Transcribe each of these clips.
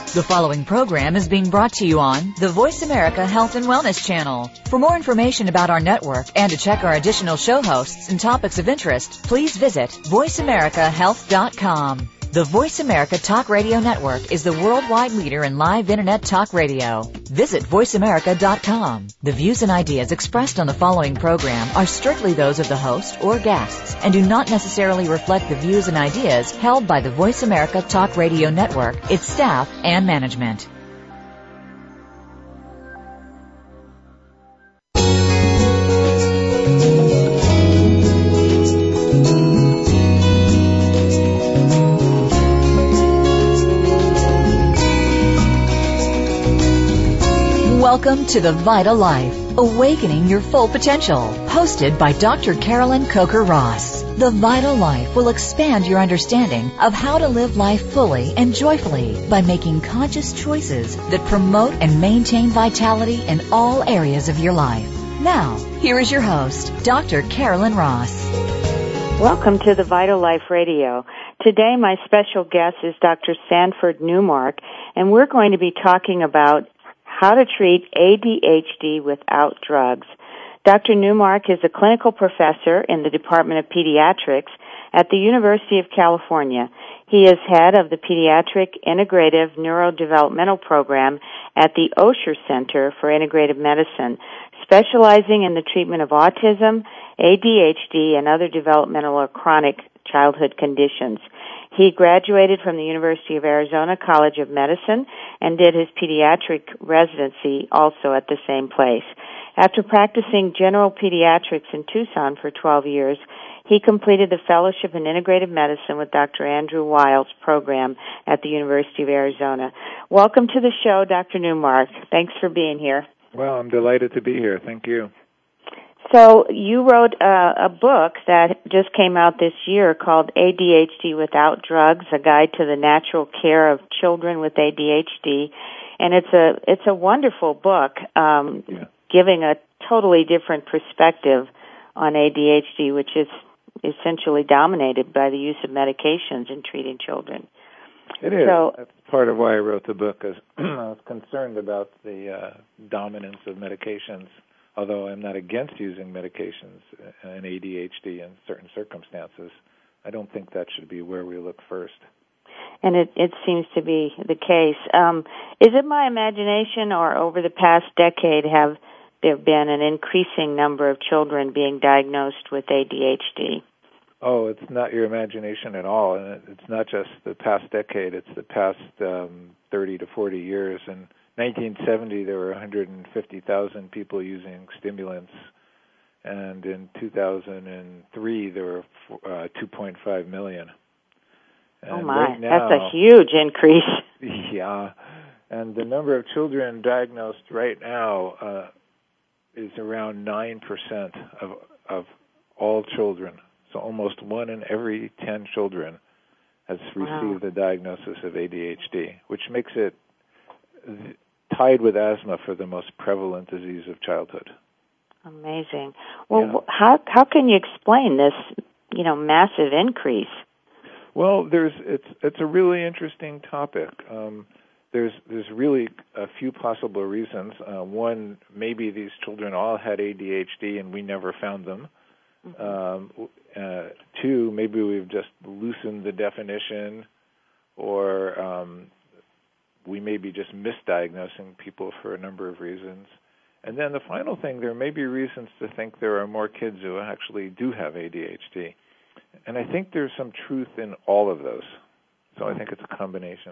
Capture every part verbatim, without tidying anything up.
The following program is being brought to you on the Voice America Health and Wellness Channel. For more information about our network and to check our additional show hosts and topics of interest, please visit voice america health dot com. The Voice America Talk Radio Network is the worldwide leader in live Internet talk radio. Visit voice america dot com. The views and ideas expressed on the following program are strictly those of the host or guests and do not necessarily reflect the views and ideas held by the Voice America Talk Radio Network, its staff, and management. Welcome to The Vital Life, Awakening Your Full Potential, hosted by Doctor Carolyn Coker-Ross. The Vital Life will expand your understanding of how to live life fully and joyfully by making conscious choices that promote and maintain vitality in all areas of your life. Now, here is your host, Doctor Carolyn Ross. Welcome to The Vital Life Radio. Today, my special guest is Doctor Sanford Newmark, and we're going to be talking about how to treat A D H D without drugs. Doctor Newmark is a clinical professor in the Department of Pediatrics at the University of California. He is head of the Pediatric Integrative Neurodevelopmental Program at the Osher Center for Integrative Medicine, specializing in the treatment of autism, A D H D, and other developmental or chronic childhood conditions. He graduated from the University of Arizona College of Medicine and did his pediatric residency also at the same place. After practicing general pediatrics in Tucson for twelve years, he completed the Fellowship in Integrative Medicine with Doctor Andrew Weil's program at the University of Arizona. Welcome to the show, Doctor Newmark. Thanks for being here. Well, I'm delighted to be here. Thank you. So you wrote a, a book that just came out this year called A D H D Without Drugs, A Guide to the Natural Care of Children with A D H D. And it's a it's a wonderful book, um, yeah. giving a totally different perspective on A D H D, which is essentially dominated by the use of medications in treating children. It is. So, That's part of why I wrote the book, because I was concerned about the uh, dominance of medications. Although I'm not against using medications in A D H D in certain circumstances, I don't think that should be where we look first. And it, it seems to be the case. Um, is it my imagination, or over the past decade have there been an increasing number of children being diagnosed with A D H D? Oh, it's not your imagination at all. And it's not just the past decade, it's the past um, thirty to forty years. And nineteen seventy, there were one hundred fifty thousand people using stimulants, and in two thousand three, there were uh, two point five million. And oh, my. Right now, that's a huge increase. Yeah. And the number of children diagnosed right now uh, is around nine percent of, of all children. So almost one in every ten children has received wow. a diagnosis of A D H D, which makes it th- tied with asthma for the most prevalent disease of childhood. Amazing. Well, yeah. how how can you explain this, you know, massive increase? Well, there's it's it's a really interesting topic. Um, there's there's really a few possible reasons. Uh, one, maybe these children all had A D H D and we never found them. Mm-hmm. Um, uh, two, maybe we've just loosened the definition, or um, we may be just misdiagnosing people for a number of reasons. And then the final thing, there may be reasons to think there are more kids who actually do have A D H D. And I think there's some truth in all of those. So I think it's a combination.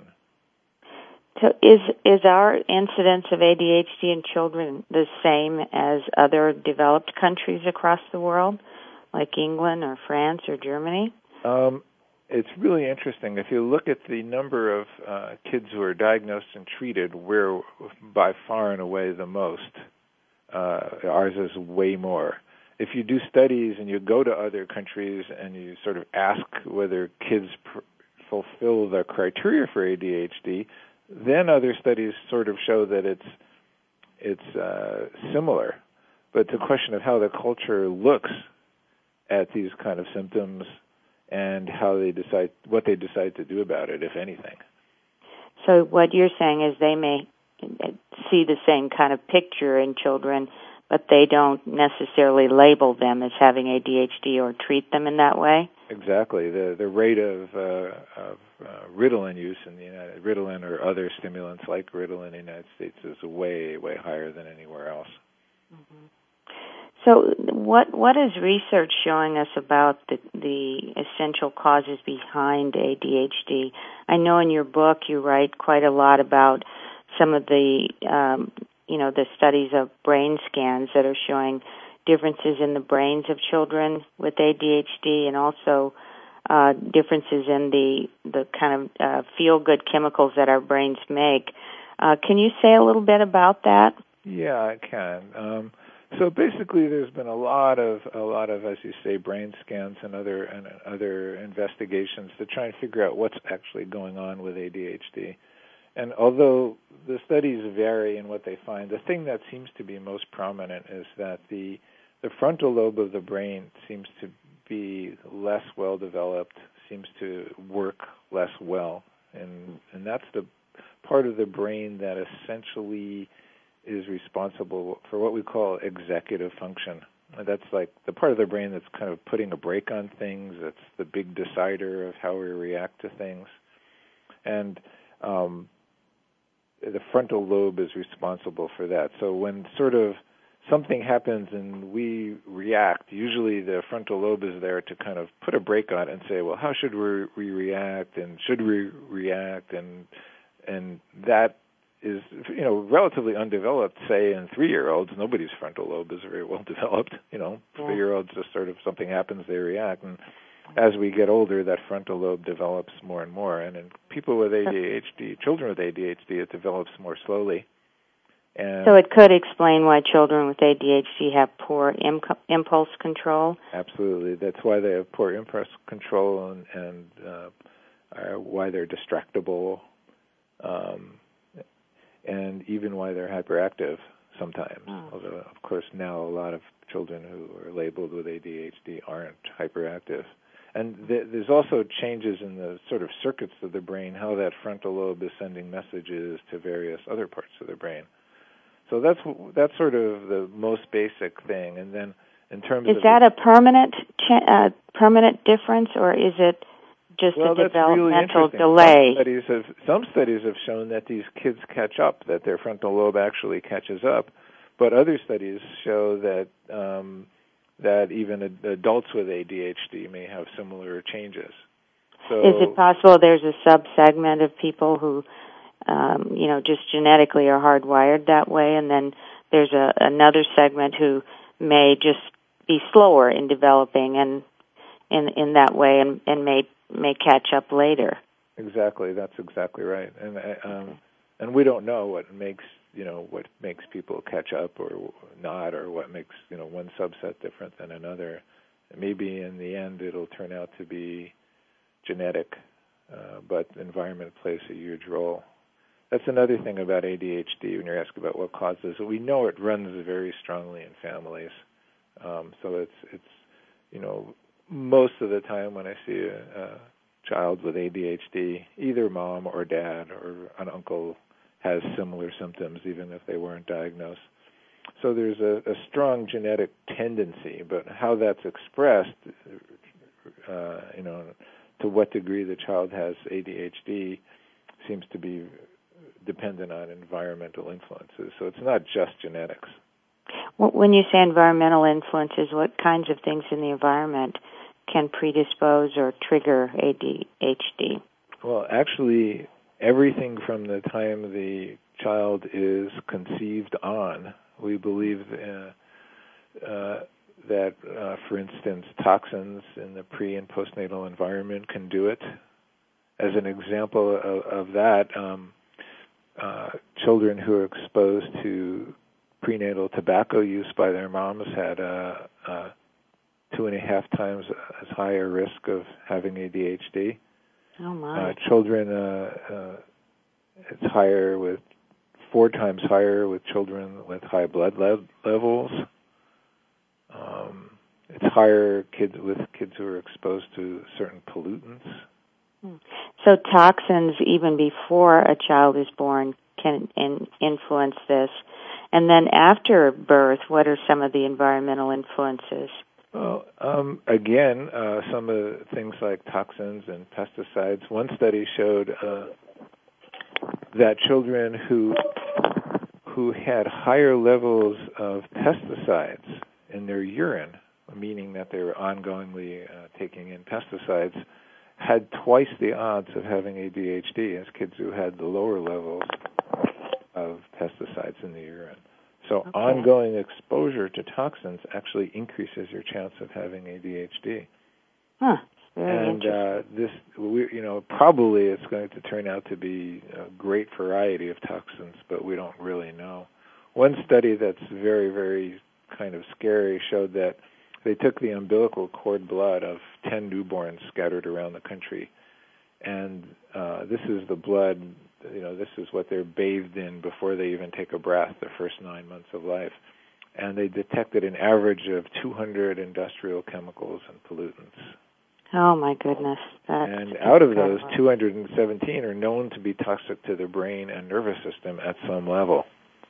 So is is our incidence of A D H D in children the same as other developed countries across the world, like England or France or Germany? Um, it's really interesting. If you look at the number of uh, kids who are diagnosed and treated, we're by far and away the most. Uh, ours is way more. If you do studies and you go to other countries and you sort of ask whether kids pr- fulfill the criteria for A D H D, then other studies sort of show that it's it's uh, similar. But it's a question of how the culture looks at these kind of symptoms and how they decide what they decide to do about it, if anything. So what you're saying is they may see the same kind of picture in children, but they don't necessarily label them as having A D H D or treat them in that way? Exactly. The the rate of, uh, of uh, Ritalin use in the United Ritalin or other stimulants like Ritalin in the United States is way, way higher than anywhere else. Mm-hmm. So what what is research showing us about the, the essential causes behind A D H D? I know in your book you write quite a lot about some of the, um, you know, the studies of brain scans that are showing differences in the brains of children with A D H D, and also uh, differences in the the kind of uh, feel-good chemicals that our brains make. Uh, can you say a little bit about that? Yeah, I can. Um, so basically, there's been a lot of a lot of, as you say, brain scans and other and other investigations to try and figure out what's actually going on with A D H D. And although the studies vary in what they find, the thing that seems to be most prominent is that the the frontal lobe of the brain seems to be less well developed, seems to work less well, and and that's the part of the brain that essentially is responsible for what we call executive function. That's like the part of the brain that's kind of putting a brake on things. That's the big decider of how we react to things. And um, the frontal lobe is responsible for that. So when sort of something happens and we react, usually the frontal lobe is there to kind of put a brake on it and say, well, how should we, we react, and should we react? And and that is, you know, relatively undeveloped, say, in three-year-olds. Nobody's frontal lobe is very well developed. You know, yeah. Three-year-olds just sort of something happens, they react. And as we get older, that frontal lobe develops more and more. And in people with A D H D, children with A D H D, it develops more slowly. And so it could explain why children with A D H D have poor Im- impulse control? Absolutely. That's why they have poor impulse control, and, and uh, are why they're distractible, um, and even why they're hyperactive sometimes. Oh. Although, of course, now a lot of children who are labeled with A D H D aren't hyperactive. And th- there's also changes in the sort of circuits of the brain, how that frontal lobe is sending messages to various other parts of the brain. So that's that's sort of the most basic thing. And then in terms is of... Is that a permanent cha- uh, permanent difference, or is it just well, a developmental really delay? Some studies, have, some studies have shown that these kids catch up, that their frontal lobe actually catches up. But other studies show that um, that even ad- adults with A D H D may have similar changes. So, is it possible there's a subsegment of people who, um, you know, just genetically are hardwired that way, and then there's a, another segment who may just be slower in developing and in in that way, and, and may may catch up later? Exactly, that's exactly right. And um, and we don't know what makes you know what makes people catch up or not, or what makes you know one subset different than another. Maybe in the end it'll turn out to be genetic, uh, but environment plays a huge role. That's another thing about A D H D when you're asking about what causes it. We know it runs very strongly in families. Um, so it's, it's, you know, most of the time when I see a, a child with A D H D, either mom or dad or an uncle has similar symptoms, even if they weren't diagnosed. So there's a, a strong genetic tendency, but how that's expressed, uh, you know, to what degree the child has A D H D seems to be dependent on environmental influences. So it's not just genetics. When you say environmental influences, what kinds of things in the environment can predispose or trigger A D H D? Well, actually, everything from the time the child is conceived on, we believe uh, uh, that, uh, for instance, toxins in the pre- and postnatal environment can do it. As an example of, of that, um, uh, children who are exposed to prenatal tobacco use by their moms had a, a two and a half times as high a risk of having A D H D. Oh my! Uh, children, uh, uh, it's higher with four times higher with children with high blood le- levels. Um, it's higher kids with kids who are exposed to certain pollutants. So toxins, even before a child is born, can in, influence this. And then after birth, what are some of the environmental influences? Well, um, again, uh, some of the things like toxins and pesticides. One study showed uh, that children who who had higher levels of pesticides in their urine, meaning that they were ongoingly uh, taking in pesticides, had twice the odds of having A D H D as kids who had the lower levels of pesticides in the urine. So okay. ongoing exposure to toxins actually increases your chance of having A D H D. Huh. Very and uh, this, we, you know, probably it's going to turn out to be a great variety of toxins, but we don't really know. One study that's very, very kind of scary showed that they took the umbilical cord blood of ten newborns scattered around the country, and uh, this is the blood, you know, this is what they're bathed in before they even take a breath, the first nine months of life. And they detected an average of two hundred industrial chemicals and pollutants. Oh, my goodness. That's and out of incredible. those, two hundred seventeen are known to be toxic to the brain and nervous system at some level.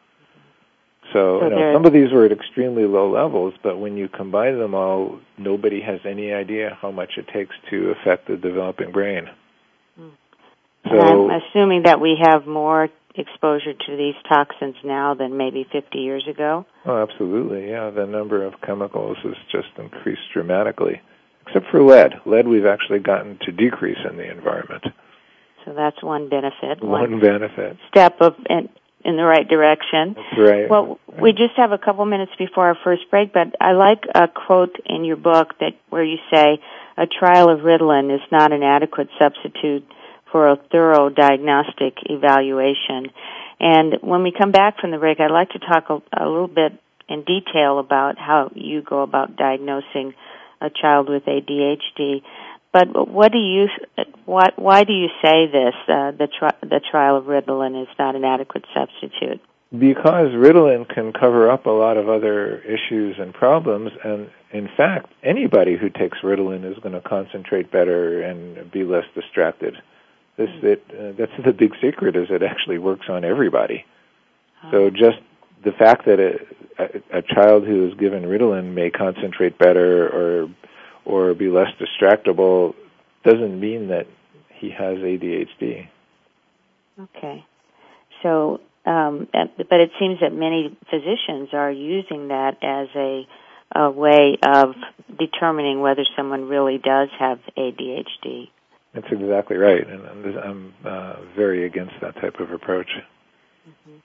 So, so you know, some of these were at extremely low levels, but when you combine them all, nobody has any idea how much it takes to affect the developing brain. Mm. So, and I'm assuming that we have more exposure to these toxins now than maybe fifty years ago? Oh, absolutely, yeah. The number of chemicals has just increased dramatically. Except for lead. Lead we've actually gotten to decrease in the environment. So that's one benefit. One, one benefit. Step up in, in the right direction. That's right. Well, right. we just have a couple minutes before our first break, but I like a quote in your book that where you say, a trial of Ritalin is not an adequate substitute for a thorough diagnostic evaluation. And when we come back from the break, I'd like to talk a, a little bit in detail about how you go about diagnosing a child with A D H D. But what do you, why, why do you say this, uh, the, tri- the trial of Ritalin is not an adequate substitute? Because Ritalin can cover up a lot of other issues and problems, and in fact, anybody who takes Ritalin is going to concentrate better and be less distracted. This, it, uh, that's the big secret, is it actually works on everybody. Oh. So just the fact that a, a, a child who is given Ritalin may concentrate better or or be less distractible doesn't mean that he has A D H D. Okay. So, um, but it seems that many physicians are using that as a, a way of determining whether someone really does have A D H D. That's exactly right, and I'm uh, very against that type of approach. Mm-hmm.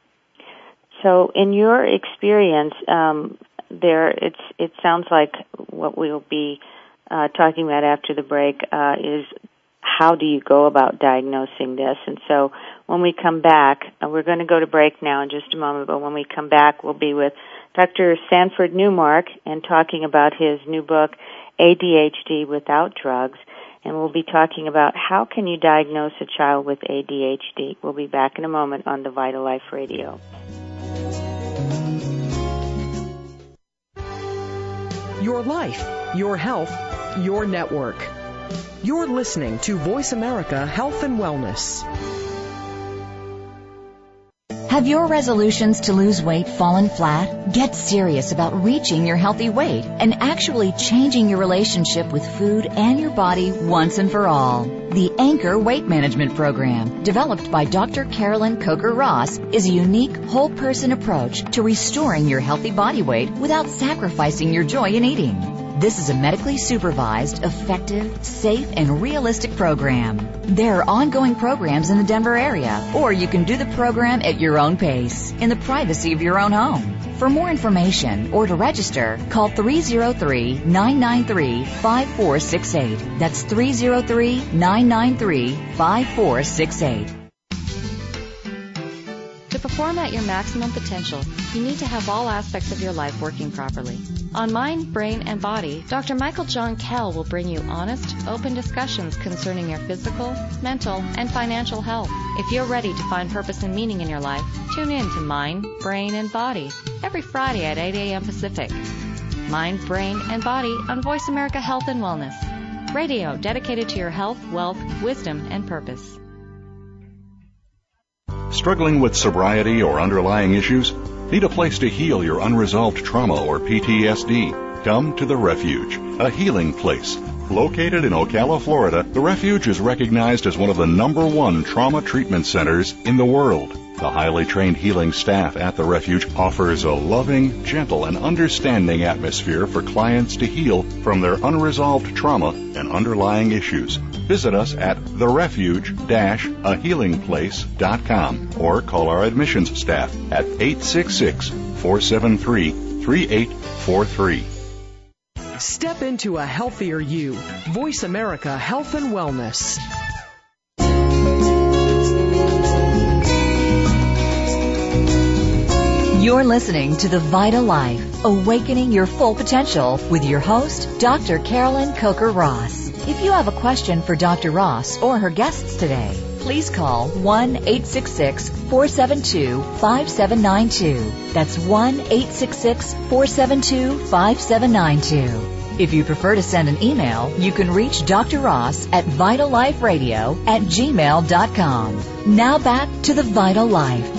So, in your experience, um, there it's it sounds like what we'll be uh, talking about after the break uh, is how do you go about diagnosing this? And so, when we come back, uh, we're going to go to break now in just a moment. But when we come back, we'll be with Doctor Sanford Newmark and talking about his new book, A D H D Without Drugs. And we'll be talking about how can you diagnose a child with A D H D. We'll be back in a moment on the Vital Life Radio. Your life, your health, your network. You're listening to Voice America Health and Wellness. Have your resolutions to lose weight fallen flat? Get serious about reaching your healthy weight and actually changing your relationship with food and your body once and for all. The Anchor Weight Management Program, developed by Doctor Carolyn Coker-Ross, is a unique whole-person approach to restoring your healthy body weight without sacrificing your joy in eating. This is a medically supervised, effective, safe, and realistic program. There are ongoing programs in the Denver area, or you can do the program at your own pace, in the privacy of your own home. For more information or to register, call three oh three, nine nine three, five four six eight. That's three oh three, nine nine three, five four six eight. To perform at your maximum potential, you need to have all aspects of your life working properly. On Mind, Brain, and Body, Doctor Michael John Kell will bring you honest, open discussions concerning your physical, mental, and financial health. If you're ready to find purpose and meaning in your life, tune in to Mind, Brain, and Body every Friday at eight a.m. Pacific. Mind, Brain, and Body on Voice America Health and Wellness. Radio dedicated to your health, wealth, wisdom, and purpose. Struggling with sobriety or underlying issues? Need a place to heal your unresolved trauma or P T S D? Come to The Refuge, a healing place. Located in Ocala, Florida, The Refuge is recognized as one of the number one trauma treatment centers in the world. The highly trained healing staff at The Refuge offers a loving, gentle, and understanding atmosphere for clients to heal from their unresolved trauma and underlying issues. Visit us at the refuge dash a healing place dot com or call our admissions staff at eight six six, four seven three, three eight four three. Step into a healthier you. Voice America Health and Wellness. You're listening to The Vital Life, Awakening Your Full Potential with your host, Doctor Carolyn Coker-Ross. If you have a question for Doctor Ross or her guests today, please call one eight six six, four seven two, five seven nine two. That's one eight six six, four seven two, five seven nine two. If you prefer to send an email, you can reach Doctor Ross at vital life radio at gmail dot com. Now back to The Vital Life.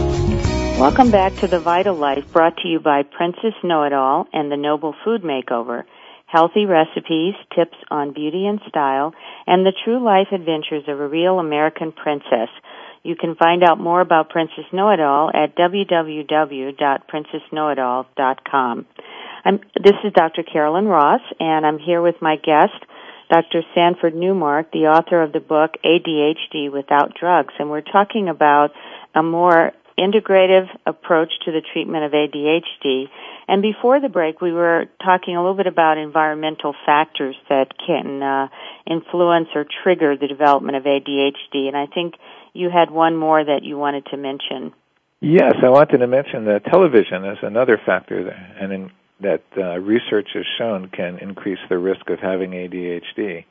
Welcome back to The Vital Life, brought to you by Princess Know-It-All and the Noble Food Makeover. Healthy recipes, tips on beauty and style, and the true life adventures of a real American princess. You can find out more about Princess Know-It-All at w w w dot princess know it all dot com. I'm, this is Doctor Carolyn Ross, and I'm here with my guest, Doctor Sanford Newmark, the author of the book A D H D Without Drugs, and we're talking about a more integrative approach to the treatment of A D H D. And before the break, we were talking a little bit about environmental factors that can uh, influence or trigger the development of A D H D. And I think you had one more that you wanted to mention. Yes, I wanted to mention that television is another factor that, and in, that uh, research has shown can increase the risk of having A D H D.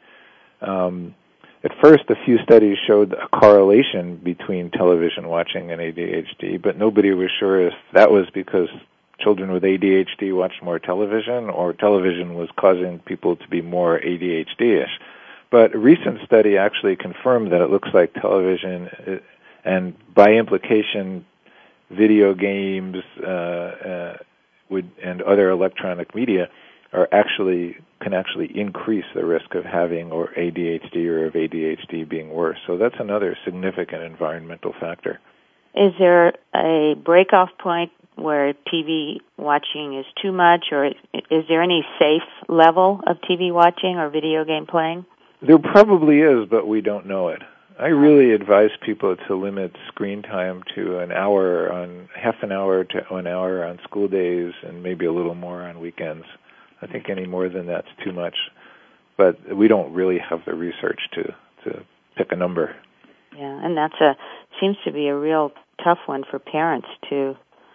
Um, At first, a few studies showed a correlation between television watching and A D H D, but nobody was sure if that was because children with A D H D watched more television or television was causing people to be more A D H D-ish. But a recent study actually confirmed that it looks like television and, by implication, video games uh, uh, would, and other electronic media are actually can actually increase the risk of having or A D H D or of A D H D being worse. So that's another significant environmental factor. Is there a break-off point where T V watching is too much, or is there any safe level of T V watching or video game playing? There probably is, but we don't know it. I really advise people to limit screen time to an hour on half an hour to an hour on school days and maybe a little more on weekends. I think any more than that's too much, but we don't really have the research to, to pick a number. Yeah, and that's a seems to be a real tough one for parents to,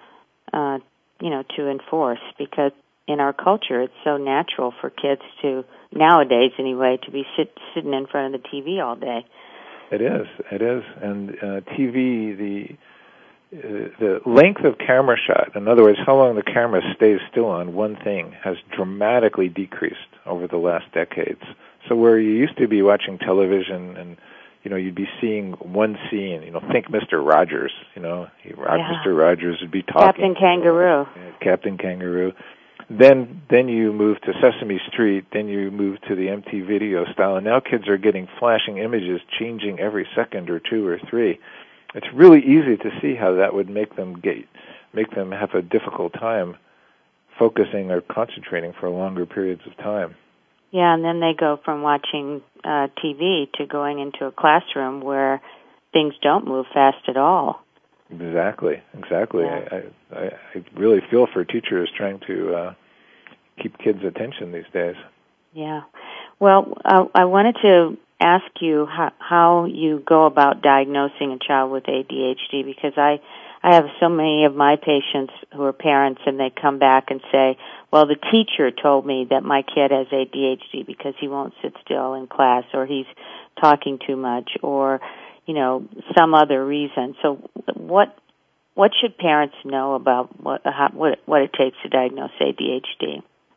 uh, you know, to enforce, because in our culture it's so natural for kids to, nowadays anyway, to be sit, sitting in front of the T V all day. It is, it is, and uh, T V, the Uh, the length of camera shot, in other words, how long the camera stays still on one thing, has dramatically decreased over the last decades. So where you used to be watching television and, you know, you'd be seeing one scene, you know, think Mister Rogers, you know, he, yeah. Mister Rogers would be talking. Captain Kangaroo. Captain Kangaroo. Then then you move to Sesame Street, then you move to the M T V Video style, and now kids are getting flashing images changing every second or two or three. It's really easy to see how that would make them get, make them have a difficult time focusing or concentrating for longer periods of time. Yeah, and then they go from watching uh, T V to going into a classroom where things don't move fast at all. Exactly, exactly. Yeah. I, I, I really feel for teachers trying to uh, keep kids' attention these days. Yeah. Well, uh, I wanted to ask you how, how you go about diagnosing a child with A D H D, because I, I have so many of my patients who are parents, and they come back and say, well, the teacher told me that my kid has A D H D because he won't sit still in class, or he's talking too much, or, you know, some other reason. So what what should parents know about what how, what, what it takes to diagnose A D H D?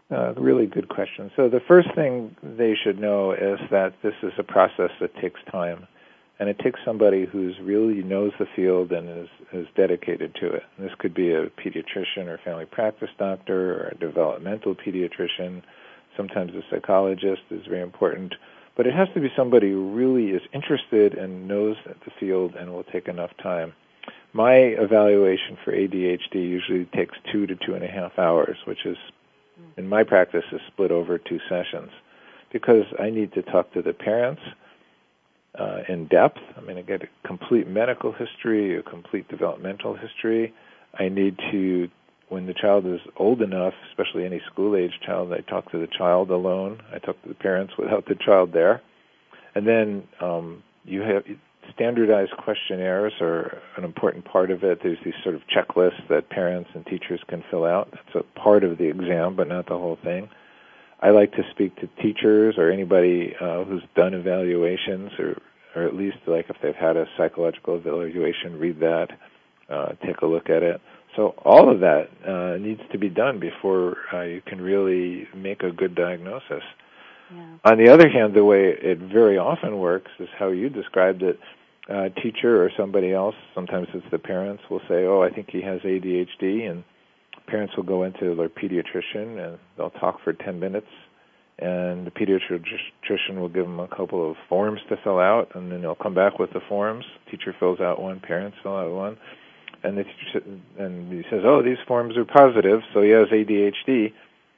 Uh, really good question. So the first thing they should know is that this is a process that takes time, and it takes somebody who's really knows the field and is, is dedicated to it. And this could be a pediatrician or family practice doctor or a developmental pediatrician. Sometimes a psychologist is very important. But it has to be somebody who really is interested and knows the field and will take enough time. My evaluation for A D H D usually takes two to two and a half hours, which is, in my practice, is split over two sessions, because I need to talk to the parents uh, in depth. I mean, I get a complete medical history, a complete developmental history. I need to, when the child is old enough, especially any school-age child, I talk to the child alone. I talk to the parents without the child there. And then um, you have standardized questionnaires are an important part of it. There's these sort of checklists that parents and teachers can fill out. That's a part of the exam, but not the whole thing. I like to speak to teachers or anybody uh, who's done evaluations, or, or at least like if they've had a psychological evaluation, read that, uh, take a look at it. So all of that uh, needs to be done before uh, you can really make a good diagnosis. Yeah. On the other hand, the way it very often works is how you described it. A teacher or somebody else, sometimes it's the parents, will say, oh, I think he has A D H D, and parents will go into their pediatrician and they'll talk for ten minutes, and the pediatrician will give them a couple of forms to fill out, and then they'll come back with the forms. Teacher fills out one, parents fill out one, and the teacher and he says, oh, these forms are positive, so he has A D H D.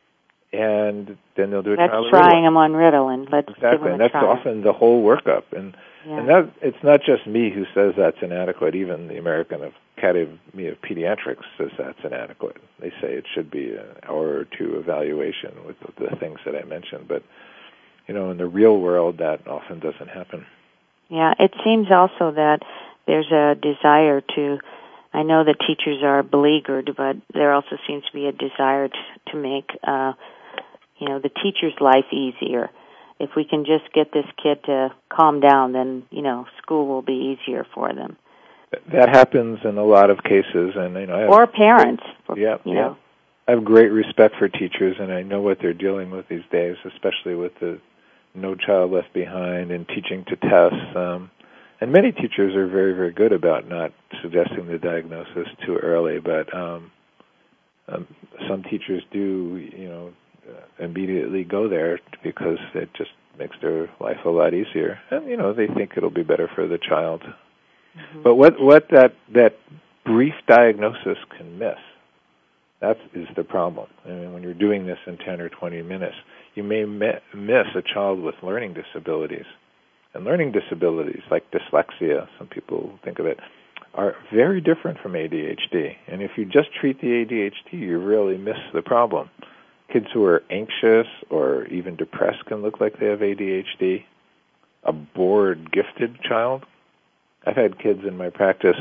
And then they'll do a That's trial. That's trying them on Ritalin. Let's exactly, give them and a that's trial. often the whole workup. And yeah. and that it's not just me who says that's inadequate. Even the American Academy of Pediatrics says that's inadequate. They say it should be an hour or two evaluation with the things that I mentioned. But you know, in the real world, that often doesn't happen. Yeah, it seems also that there's a desire to. I know that teachers are beleaguered, but there also seems to be a desire to, to make. Uh, you know, the teacher's life easier. If we can just get this kid to calm down, then, you know, school will be easier for them. That happens in a lot of cases. and you know, I have, Or parents. For, yeah, you yeah. know. I have great respect for teachers, and I know what they're dealing with these days, especially with the No Child Left Behind and teaching to tests. Um, and many teachers are very, very good about not suggesting the diagnosis too early, but um, um, some teachers do, you know, Uh, immediately go there because it just makes their life a lot easier, and you know they think it'll be better for the child. Mm-hmm. But what what that that brief diagnosis can miss, that is the problem. I mean, when you're doing this in ten or twenty minutes, you may mi- miss a child with learning disabilities, and learning disabilities like dyslexia, some people think of it, are very different from A D H D. And if you just treat the A D H D, you really miss the problem. Kids who are anxious or even depressed can look like they have A D H D. A bored, gifted child. I've had kids in my practice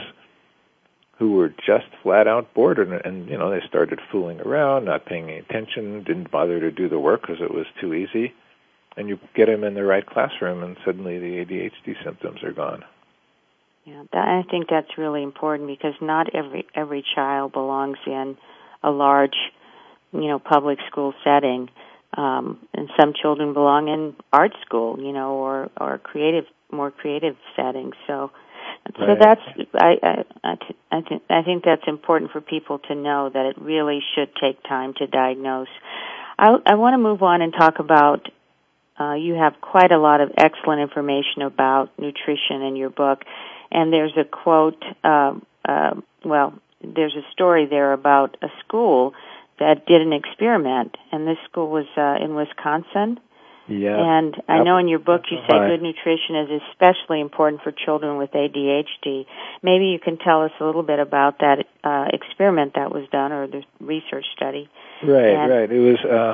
who were just flat out bored, and, and you know they started fooling around, not paying any attention, didn't bother to do the work because it was too easy. And you get them in the right classroom, and suddenly the A D H D symptoms are gone. Yeah, that, I think that's really important because not every every child belongs in a large, you know, public school setting, um, and some children belong in art school, you know, or or creative, more creative settings. So, so right. that's I I I, th- I, th- I think that's important for people to know that it really should take time to diagnose. I I want to move on and talk about. Uh, you have quite a lot of excellent information about nutrition in your book, and there's a quote. Uh, uh, well, there's a story there about a school that did an experiment, and this school was uh, in Wisconsin. Yeah. And I know in your book you say Hi. good nutrition is especially important for children with A D H D. Maybe you can tell us a little bit about that uh, experiment that was done, or the research study. Right, and right. It was, uh,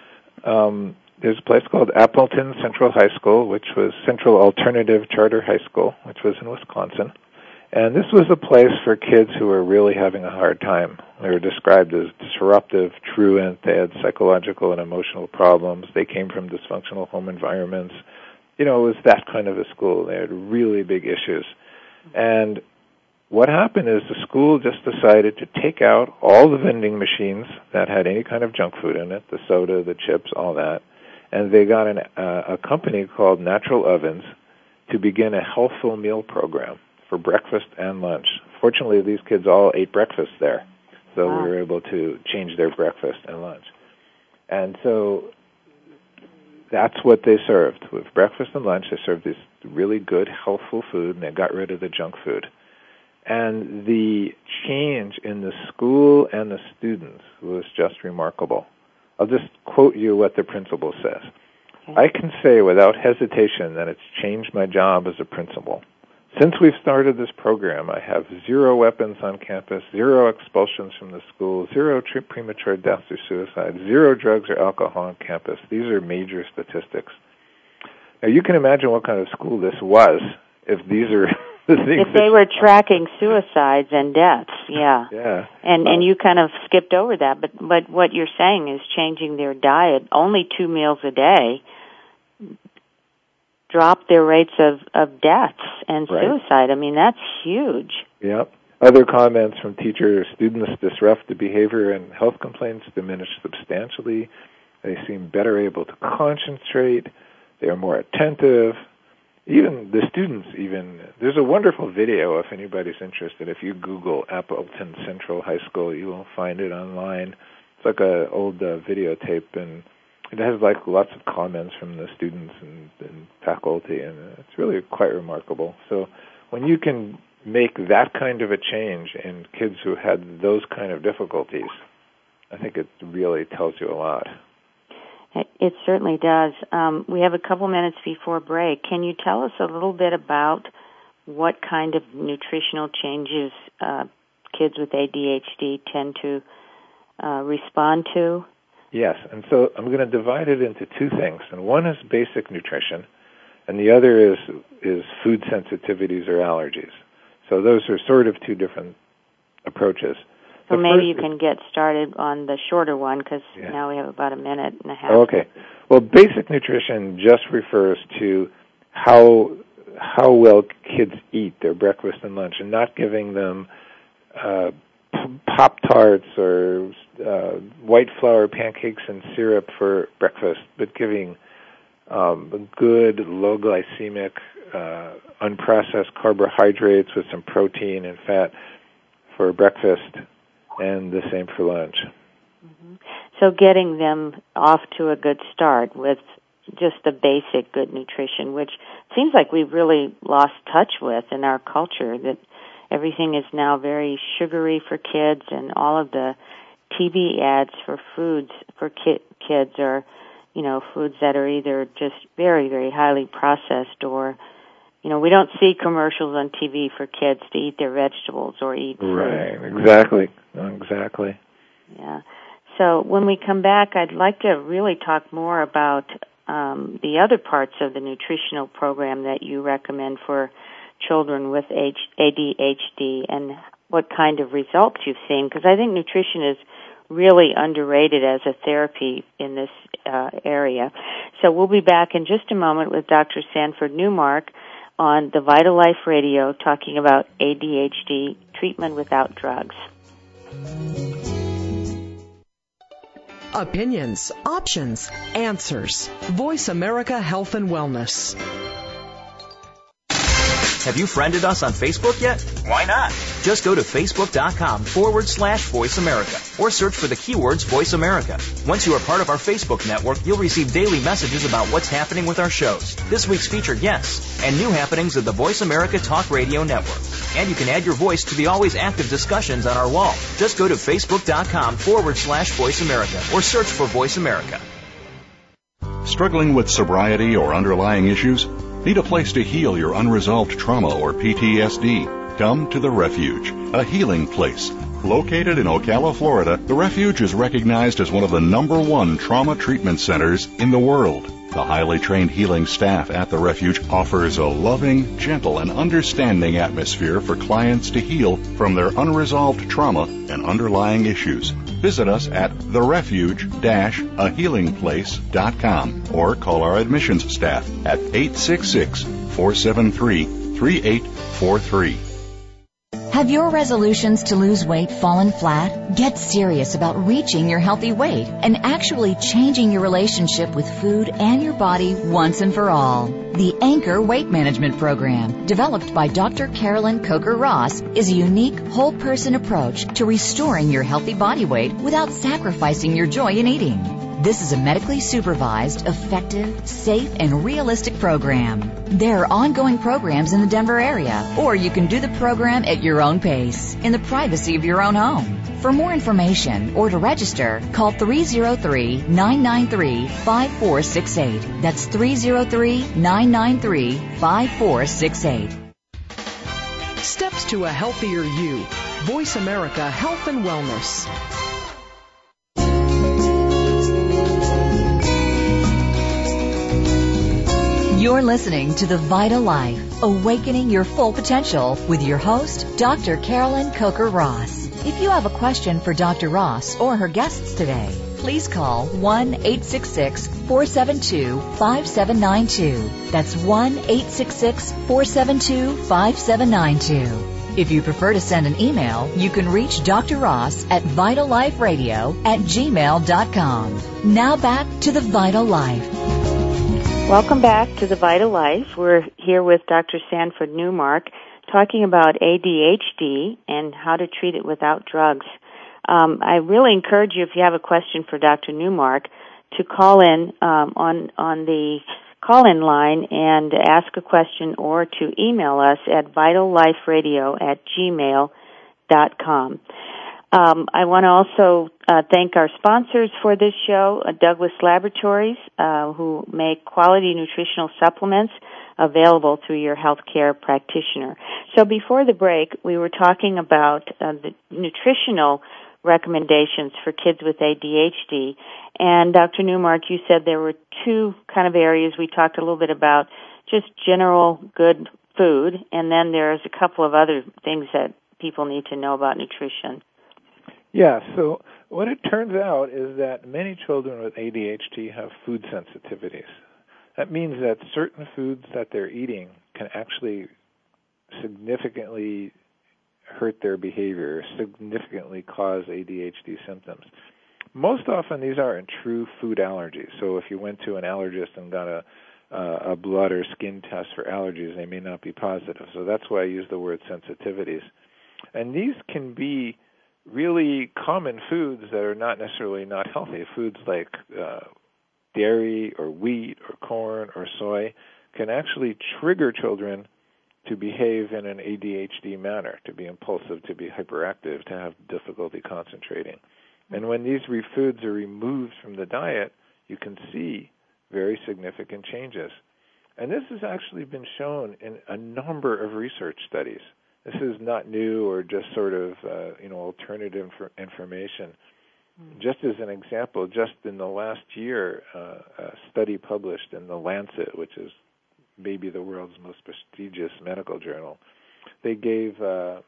um, there's a place called Appleton Central High School, which was Central Alternative Charter High School, which was in Wisconsin. And this was a place for kids who were really having a hard time. They were described as disruptive, truant. They had psychological and emotional problems. They came from dysfunctional home environments. You know, it was that kind of a school. They had really big issues. And what happened is the school just decided to take out all the vending machines that had any kind of junk food in it, the soda, the chips, all that, and they got an, uh, a company called Natural Ovens to begin a healthful meal program for breakfast and lunch. Fortunately, these kids all ate breakfast there, so wow. we were able to change their breakfast and lunch. And so that's what they served. With breakfast and lunch, they served this really good, healthful food, and they got rid of the junk food. And the change in the school and the students was just remarkable. I'll just quote you what the principal says. Okay. I can say without hesitation that it's changed my job as a principal. Since we've started this program, I have zero weapons on campus, zero expulsions from the school, zero tri- premature deaths or suicide, zero drugs or alcohol on campus. These are major statistics. Now, you can imagine what kind of school this was if these are the things. If they were tracking suicides and deaths, yeah. Yeah. And uh, and you kind of skipped over that, but but what you're saying is changing their diet, only two meals a day, drop their rates of, of deaths and right. suicide. I mean, that's huge. Yep. Other comments from teachers: students disrupt the behavior and health complaints diminish substantially. They seem better able to concentrate. They are more attentive. Even the students, even, there's a wonderful video if anybody's interested. If you Google Appleton Central High School, you will find it online. It's like an old uh, videotape, and it has like lots of comments from the students and, and faculty, and it's really quite remarkable. So when you can make that kind of a change in kids who had those kind of difficulties, I think it really tells you a lot. It certainly does. Um, we have a couple minutes before break. Can you tell us a little bit about what kind of nutritional changes uh, kids with A D H D tend to uh, respond to? Yes, and so I'm going to divide it into two things. And one is basic nutrition, and the other is is food sensitivities or allergies. So those are sort of two different approaches. So the maybe you is, can get started on the shorter one, because yeah. now we have about a minute and a half. Okay. Well, basic nutrition just refers to how how well kids eat their breakfast and lunch, and not giving them uh, Pop-Tarts or uh, white flour pancakes and syrup for breakfast, but giving um, good, low-glycemic, uh, unprocessed carbohydrates with some protein and fat for breakfast, and the same for lunch. Mm-hmm. So getting them off to a good start with just the basic good nutrition, which seems like we've really lost touch with in our culture, that everything is now very sugary for kids, and all of the T V ads for foods for ki- kids are, you know, foods that are either just very, very highly processed, or you know, we don't see commercials on T V for kids to eat their vegetables or eat fruit. Right, exactly, exactly. Yeah. So when we come back, I'd like to really talk more about um, the other parts of the nutritional program that you recommend for children with A D H D and what kind of results you've seen, because I think nutrition is really underrated as a therapy in this uh, area. So we'll be back in just a moment with Doctor Sanford Newmark on the Vital Life Radio, talking about A D H D treatment without drugs. Opinions, options, answers. Voice America Health and Wellness. Have you friended us on Facebook yet? Why not? Just go to facebook.com forward slash Voice America or search for the keywords Voice America. Once you are part of our Facebook network, you'll receive daily messages about what's happening with our shows, this week's featured guests, and new happenings of the Voice America Talk Radio Network. And you can add your voice to the always active discussions on our wall. Just go to facebook.com forward slash Voice America or search for Voice America. Struggling with sobriety or underlying issues? Need a place to heal your unresolved trauma or P T S D? Come to The Refuge, a healing place. Located in Ocala, Florida, The Refuge is recognized as one of the number one trauma treatment centers in the world. The highly trained healing staff at The Refuge offers a loving, gentle, and understanding atmosphere for clients to heal from their unresolved trauma and underlying issues. Visit us at the refuge dash a healing place dot com or call our admissions staff at eight six six, four seven three, three eight four three. Have your resolutions to lose weight fallen flat? Get serious about reaching your healthy weight and actually changing your relationship with food and your body once and for all. The Anchor Weight Management Program, developed by Doctor Carolyn Coker-Ross, is a unique whole-person approach to restoring your healthy body weight without sacrificing your joy in eating. This is a medically supervised, effective, safe, and realistic program. There are ongoing programs in the Denver area, or you can do the program at your own pace, in the privacy of your own home. For more information or to register, call three oh three, nine nine three, five four six eight. That's three oh three, nine nine three, five four six eight. Steps to a healthier you. Voice America Health and Wellness. You're listening to The Vital Life, Awakening Your Full Potential with your host, Doctor Carolyn Coker-Ross. If you have a question for Doctor Ross or her guests today, please call one eight six six, four seven two, five seven nine two. That's one eight six six, four seven two, five seven nine two. If you prefer to send an email, you can reach Doctor Ross at vital life radio at gmail dot com. Now back to The Vital Life. Welcome back to The Vital Life. We're here with Doctor Sanford Newmark talking about A D H D and how to treat it without drugs. Um, I really encourage you, if you have a question for Doctor Newmark, to call in um, on on the call-in line and ask a question, or to email us at vital life radio at gmail dot com. Um, I want to also uh, thank our sponsors for this show, uh, Douglas Laboratories, uh, who make quality nutritional supplements available through your healthcare practitioner. So before the break, we were talking about uh, the nutritional recommendations for kids with A D H D. And Doctor Newmark, you said there were two kind of areas. We talked a little bit about just general good food, and then there's a couple of other things that people need to know about nutrition. Yeah, so what it turns out is that many children with A D H D have food sensitivities. That means that certain foods that they're eating can actually significantly hurt their behavior, significantly cause A D H D symptoms. Most often these aren't true food allergies. So if you went to an allergist and got a, uh, a blood or skin test for allergies, they may not be positive. So that's why I use the word sensitivities. And these can be really common foods that are not necessarily not healthy. Foods like uh, dairy or wheat or corn or soy can actually trigger children to behave in an A D H D manner, to be impulsive, to be hyperactive, to have difficulty concentrating. And when these re- foods are removed from the diet, you can see very significant changes. And this has actually been shown in a number of research studies. This is not new or just sort of, uh, you know, alternative inf- information. Mm. Just as an example, just in the last year, uh, a study published in The Lancet, which is maybe the world's most prestigious medical journal, they gave, uh,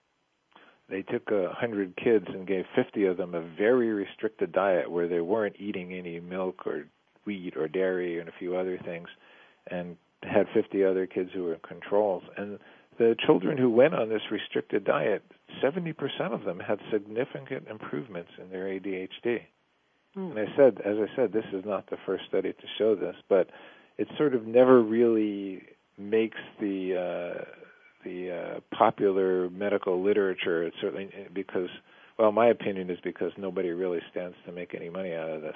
they took a hundred kids and gave fifty of them a very restricted diet where they weren't eating any milk or wheat or dairy and a few other things, and had fifty other kids who were in controls. And the children who went on this restricted diet, seventy percent of them had significant improvements in their A D H D. Mm. And I said, as I said, this is not the first study to show this, but it sort of never really makes the uh, the uh, popular medical literature. It's certainly because, well, my opinion is because nobody really stands to make any money out of this.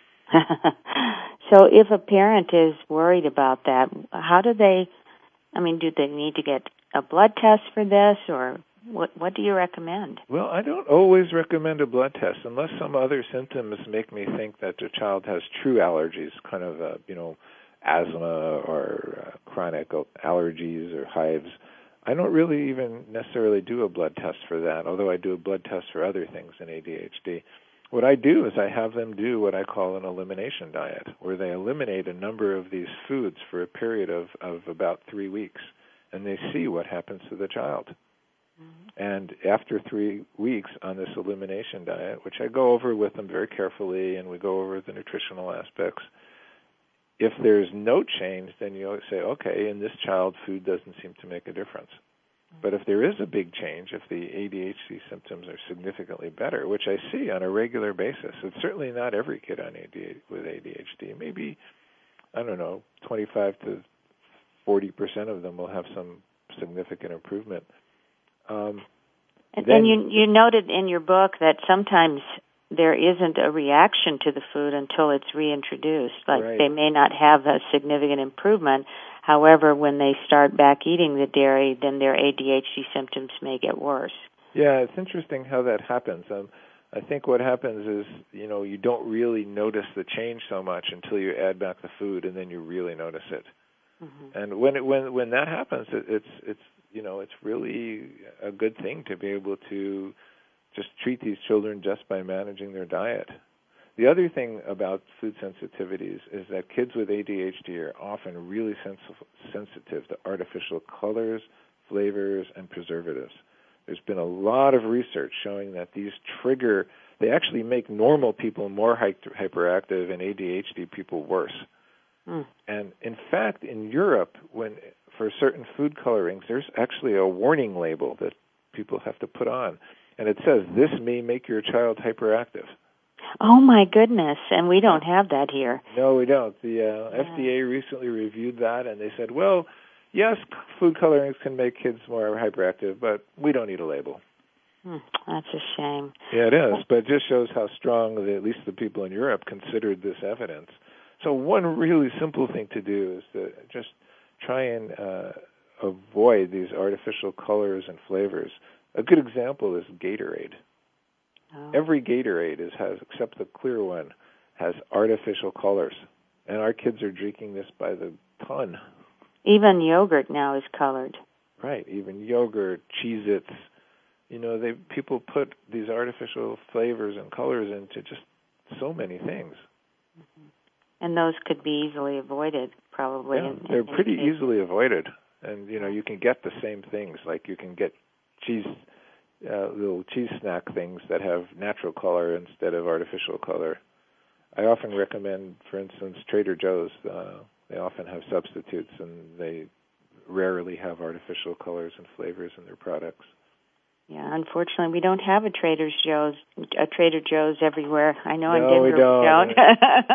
So if a parent is worried about that, how do they, I mean, do they need to get a blood test for this, or what what do you recommend? Well, I don't always recommend a blood test unless some other symptoms make me think that the child has true allergies, kind of, uh, you know, asthma or uh, chronic allergies or hives. I don't really even necessarily do a blood test for that, although I do a blood test for other things in A D H D. What I do is I have them do what I call an elimination diet, where they eliminate a number of these foods for a period of, of about three weeks, and they see what happens to the child. Mm-hmm. And after three weeks on this elimination diet, which I go over with them very carefully, and we go over the nutritional aspects, if there's no change, then you say, okay, in this child, food doesn't seem to make a difference. But if there is a big change, if the A D H D symptoms are significantly better, which I see on a regular basis, it's certainly not every kid on A D H D with A D H D. Maybe, I don't know, twenty-five to forty percent of them will have some significant improvement. Um, and then, and you, you noted in your book that sometimes there isn't a reaction to the food until it's reintroduced. Like right. they may not have a significant improvement. However, when they start back eating the dairy, then their A D H D symptoms may get worse. Yeah, it's interesting how that happens. Um, I think what happens is, you know, you don't really notice the change so much until you add back the food, and then you really notice it. Mm-hmm. And when it, when when that happens, it, it's it's you know it's really a good thing to be able to just treat these children just by managing their diet. The other thing about food sensitivities is that kids with A D H D are often really sens- sensitive to artificial colors, flavors, and preservatives. There's been a lot of research showing that these trigger, they actually make normal people more hyperactive and A D H D people worse. Mm. And in fact, in Europe, when for certain food colorings, there's actually a warning label that people have to put on. And it says, this may make your child hyperactive. Oh, my goodness, and we don't have that here. No, we don't. The uh, yeah. F D A recently reviewed that, and they said, well, yes, food colorings can make kids more hyperactive, but we don't need a label. Hmm, that's a shame. Yeah, it is, but it just shows how strong, the, at least the people in Europe, considered this evidence. So one really simple thing to do is to just try and uh, avoid these artificial colors and flavors. A good example is Gatorade. Oh. Every Gatorade is, has, except the clear one, has artificial colors. And our kids are drinking this by the ton. Even yogurt now is colored. Right, even yogurt, Cheez-Its. You know, they people put these artificial flavors and colors into just so many things. Mm-hmm. And those could be easily avoided, probably. Yeah, in, they're in pretty cases. easily avoided. And, you know, you can get the same things. Like you can get cheese, uh, little cheese snack things that have natural color instead of artificial color. I often recommend, for instance, Trader Joe's. Uh, they often have substitutes, and they rarely have artificial colors and flavors in their products. Yeah, unfortunately, we don't have a Trader Joe's, a Trader Joe's everywhere. I know no, in Denver we don't. We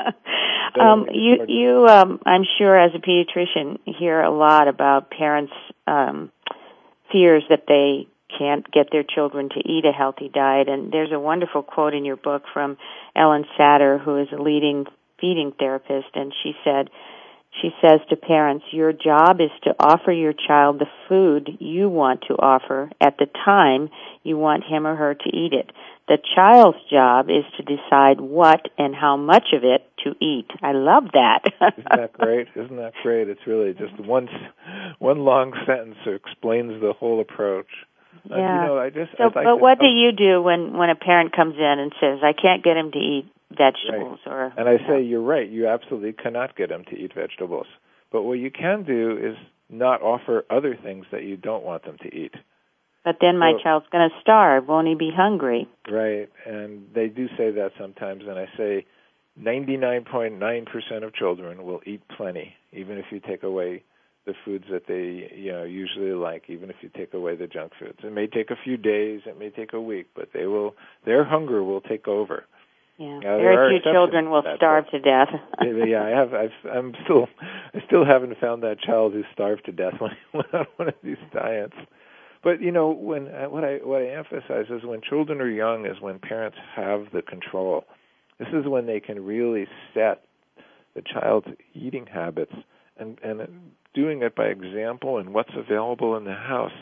don't. um, you, you, um, I'm sure, as a pediatrician, hear a lot about parents' um, fears that they can't get their children to eat a healthy diet. And there's a wonderful quote in your book from Ellen Satter, who is a leading feeding therapist, and she said, She says to parents, your job is to offer your child the food you want to offer at the time you want him or her to eat it. The child's job is to decide what and how much of it to eat. I love that. Isn't that great? Isn't that great? It's really just one one long sentence that explains the whole approach. Yeah. Uh, you know, I just, so, like but what help. do you do when, when a parent comes in and says, I can't get him to eat vegetables? Right. or And I say, you're right, you absolutely cannot get them to eat vegetables. But what you can do is not offer other things that you don't want them to eat. But then my so, child's going to starve. Won't he be hungry? Right, and they do say that sometimes, and I say ninety-nine point nine percent of children will eat plenty, even if you take away the foods that they you know usually like, even if you take away the junk foods. It may take a few days, it may take a week, but they will. Their hunger will take over. Yeah, now, very few children will starve to death. yeah, I have. I've, I'm still, I still haven't found that child who starved to death when he went on one of these diets. But you know, when what I what I emphasize is when children are young is when parents have the control. This is when they can really set the child's eating habits and and doing it by example and what's available in the house.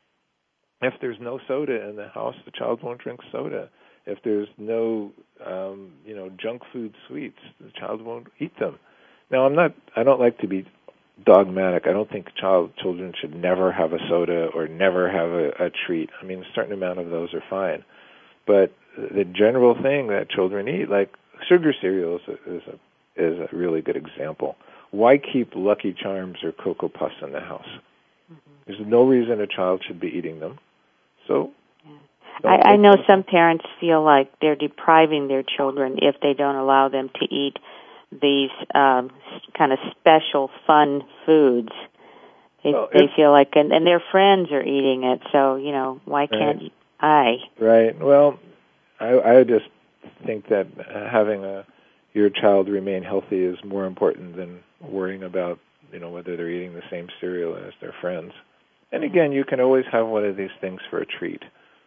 If there's no soda in the house, the child won't drink soda. If there's no, um, you know, junk food sweets, the child won't eat them. Now, I'm not. I don't like to be dogmatic. I don't think child children should never have a soda or never have a, a treat. I mean, a certain amount of those are fine, but the general thing that children eat, like sugar cereals, is a is a really good example. Why keep Lucky Charms or Cocoa Puffs in the house? Mm-hmm. There's no reason a child should be eating them. So. I, I know some parents feel like they're depriving their children if they don't allow them to eat these um, kind of special fun foods. They, well, they feel like, and, and their friends are eating it, so, you know, why can't right. I? Right. Well, I, I just think that having a your child remain healthy is more important than worrying about, you know, whether they're eating the same cereal as their friends. And again, you can always have one of these things for a treat.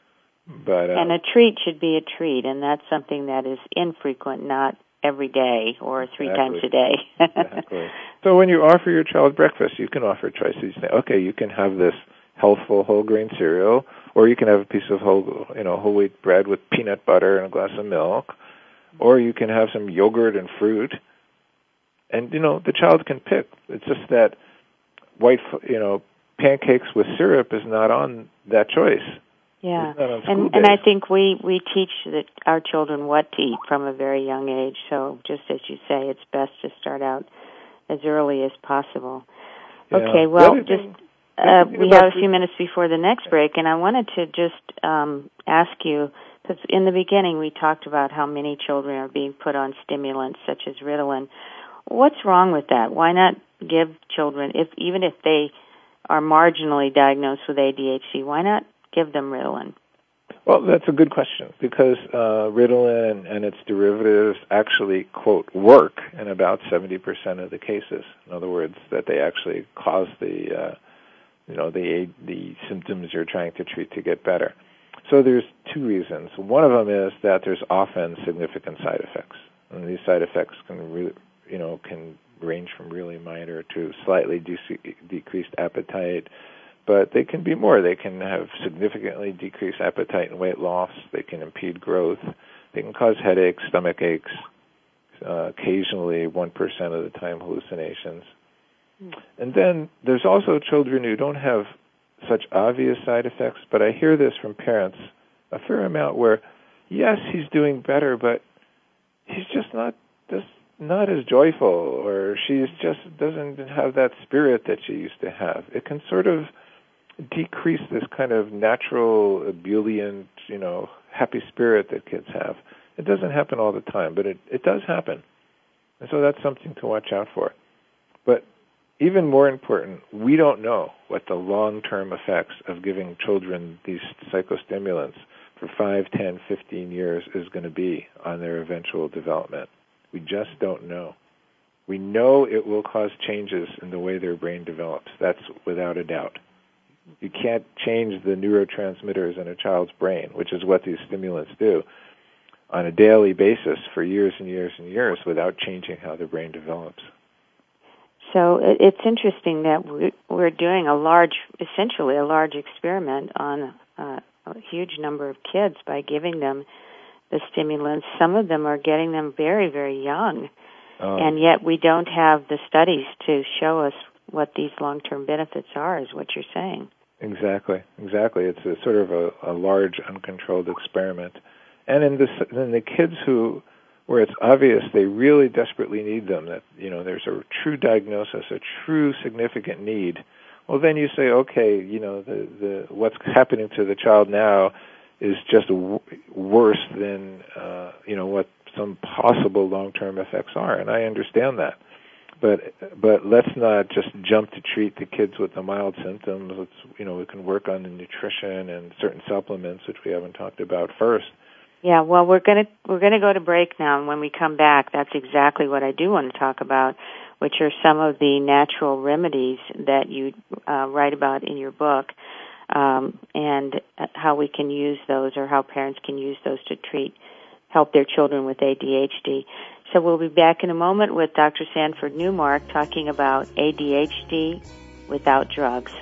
But uh, and a treat should be a treat, and that's something that is infrequent, not every day or three exactly. times a day. Exactly. So when you offer your child breakfast, you can offer choices. You say, okay, you can have this healthful whole grain cereal, or you can have a piece of whole, you know, whole wheat bread with peanut butter and a glass of milk, or you can have some yogurt and fruit. And, you know, the child can pick. It's just that white, you know, pancakes with syrup is not on that choice. Yeah, and and I think we, we teach that our children what to eat from a very young age. So just as you say, it's best to start out as early as possible. Yeah. Okay, well, just thing, uh, we have a few minutes before the next break, and I wanted to just um, ask you, because in the beginning we talked about how many children are being put on stimulants such as Ritalin. What's wrong with that? Why not give children, if even if they are marginally diagnosed with A D H D, why not give them Ritalin? Well, that's a good question, because uh, Ritalin and its derivatives actually, quote, work in about seventy percent of the cases. In other words, that they actually cause the, uh, you know, the the symptoms you're trying to treat to get better. So there's two reasons. One of them is that there's often significant side effects, and these side effects can, re- you know, can range from really minor to slightly de- decreased appetite. But they can be more. They can have significantly decreased appetite and weight loss. They can impede growth. They can cause headaches, stomach aches, uh, occasionally one percent of the time hallucinations. Mm. And then there's also children who don't have such obvious side effects, but I hear this from parents a fair amount where, yes, he's doing better, but he's just not just not as joyful, or she's just doesn't have that spirit that she used to have. It can sort of decrease this kind of natural, ebullient, you know, happy spirit that kids have. It doesn't happen all the time, but it, it does happen. And so that's something to watch out for. But even more important, we don't know what the long-term effects of giving children these psychostimulants for five, ten, fifteen years is going to be on their eventual development. We just don't know. We know it will cause changes in the way their brain develops. That's without a doubt. You can't change the neurotransmitters in a child's brain, which is what these stimulants do, on a daily basis for years and years and years without changing how the brain develops. So it's interesting that we're doing a large, essentially a large experiment on a huge number of kids by giving them the stimulants. Some of them are getting them very, very young, um, and yet we don't have the studies to show us what these long-term benefits are, is what you're saying. Exactly, exactly. It's a sort of a, a large, uncontrolled experiment. And in, this, in the kids who, where it's obvious they really desperately need them, that, you know, there's a true diagnosis, a true significant need, well, then you say, okay, you know, the, the what's happening to the child now is just w- worse than, uh, you know, what some possible long-term effects are, and I understand that. But but let's not just jump to treat the kids with the mild symptoms. Let's, you know, we can work on the nutrition and certain supplements, which we haven't talked about first. Yeah, well, we're gonna we're gonna go to break now, and when we come back, that's exactly what I do want to talk about, which are some of the natural remedies that you uh, write about in your book, um, and how we can use those, or how parents can use those to treat, help their children with A D H D. So we'll be back in a moment with Doctor Sanford Newmark talking about A D H D without drugs.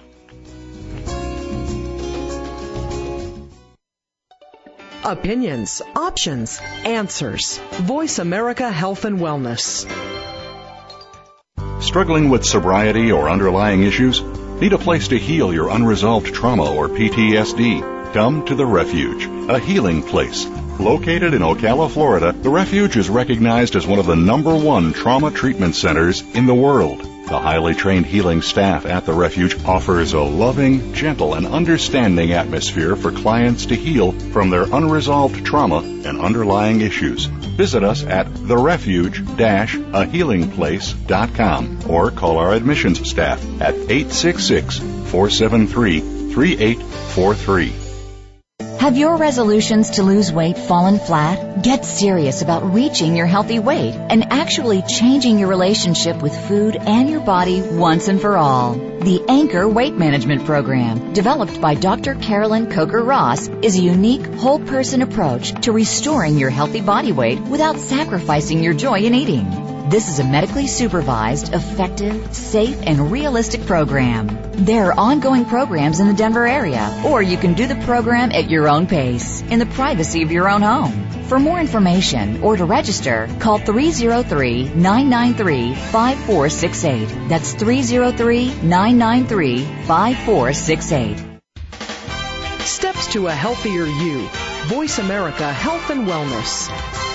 Opinions, options, answers. Voice America Health and Wellness. Struggling with sobriety or underlying issues? Need a place to heal your unresolved trauma or P T S D? Come to The Refuge, a healing place. Located in Ocala, Florida, The Refuge is recognized as one of the number one trauma treatment centers in the world. The highly trained healing staff at the Refuge offers a loving, gentle, and understanding atmosphere for clients to heal from their unresolved trauma and underlying issues. Visit us at the refuge dash a healing place dot com or call our admissions staff at eight six six, four seven three, three eight four three. Have your resolutions to lose weight fallen flat? Get serious about reaching your healthy weight and actually changing your relationship with food and your body once and for all. The Anchor Weight Management Program, developed by Doctor Carolyn Coker-Ross, is a unique whole-person approach to restoring your healthy body weight without sacrificing your joy in eating. This is a medically supervised, effective, safe, and realistic program. There are ongoing programs in the Denver area, or you can do the program at your own pace, in the privacy of your own home. For more information or to register, call three oh three, nine nine three, five four six eight. That's three oh three, nine nine three, five four six eight. Steps to a healthier you. Voice America Health and Wellness.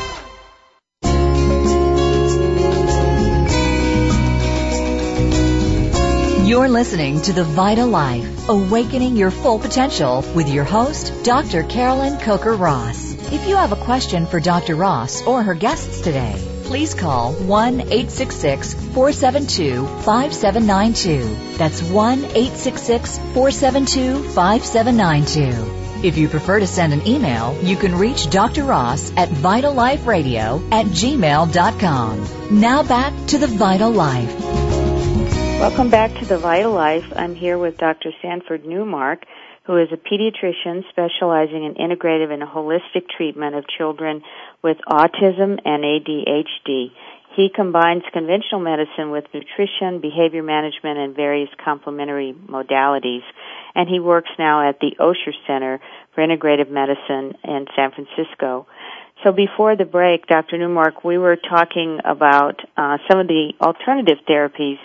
You're listening to The Vital Life, Awakening Your Full Potential with your host, Doctor Carolyn Coker-Ross. If you have a question for Doctor Ross or her guests today, please call one eight six six, four seven two, five seven nine two. That's one eight six six, four seven two, five seven nine two. If you prefer to send an email, you can reach Doctor Ross at vital life radio at gmail dot com. Now back to The Vital Life. Welcome back to The Vital Life. I'm here with Doctor Sanford Newmark, who is a pediatrician specializing in integrative and holistic treatment of children with autism and A D H D. He combines conventional medicine with nutrition, behavior management, and various complementary modalities. And he works now at the Osher Center for Integrative Medicine in San Francisco. So before the break, Doctor Newmark, we were talking about uh, some of the alternative therapies,